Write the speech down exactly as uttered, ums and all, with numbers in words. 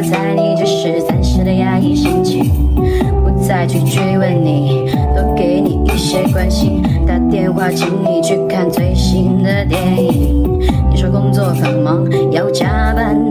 猜你只是暂时的压抑心情，不再去追问你，多给你一些关心，打电话请你去看最新的电影。你说工作很忙，要加班